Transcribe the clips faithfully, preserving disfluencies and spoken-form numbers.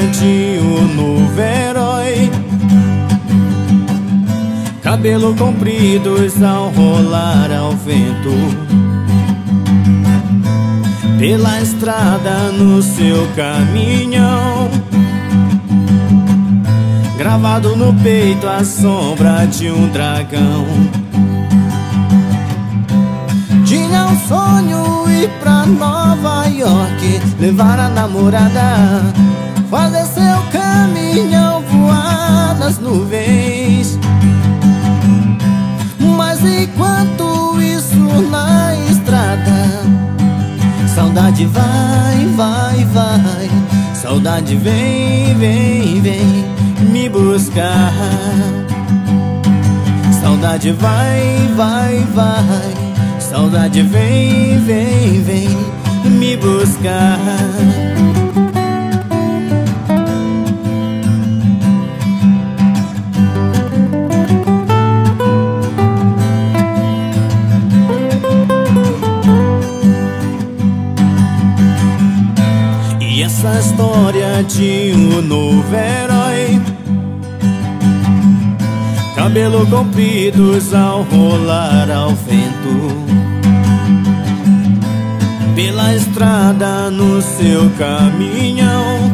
de um novo herói. Cabelo compridos ao rolar ao vento, pela estrada no seu caminhão. Gravado no peito a sombra de um dragão. Tinha um sonho ir pra Nova York, levar a namorada, fazer seu caminhão voar nas nuvens. Mas enquanto isso na estrada, saudade vai, vai, vai. Saudade vem, vem, vem me buscar. Saudade vai, vai, vai. Saudade vem, vem, vem me buscar. E essa história de um novo herói, cabelo compridos ao rolar ao vento, pela estrada no seu caminhão.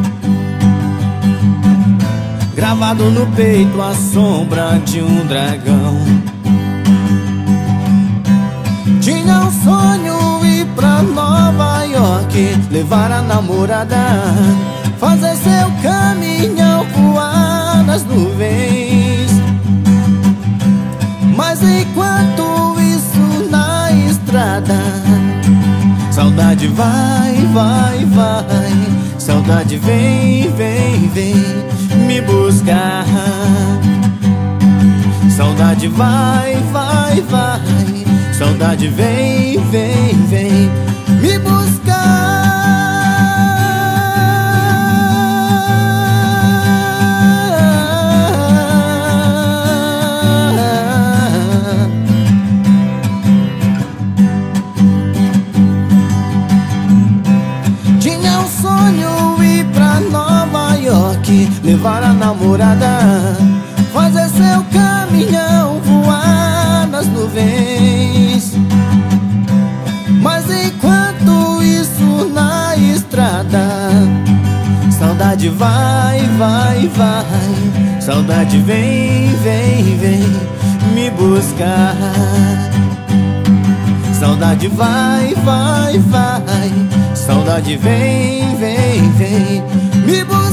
Gravado no peito a sombra de um dragão. Tinha um sonho ir pra Nova York, levar a namorada, fazer seu caminhão voar nas nuvens. Mas enquanto isso na estrada, saudade vai, vai, vai. Saudade vem, vem, vem me buscar. Saudade vai, vai, vai. Saudade vem, vem, vem me buscar. Tinha um sonho ir pra Nova York, levar a namorada, fazer seu caminhão voar nas nuvens. Mas enquanto isso na estrada, saudade vai, vai, vai. Saudade vem, vem, vem me buscar. Saudade vai, vai, vai. Saudade vem, vem, vem me buscar.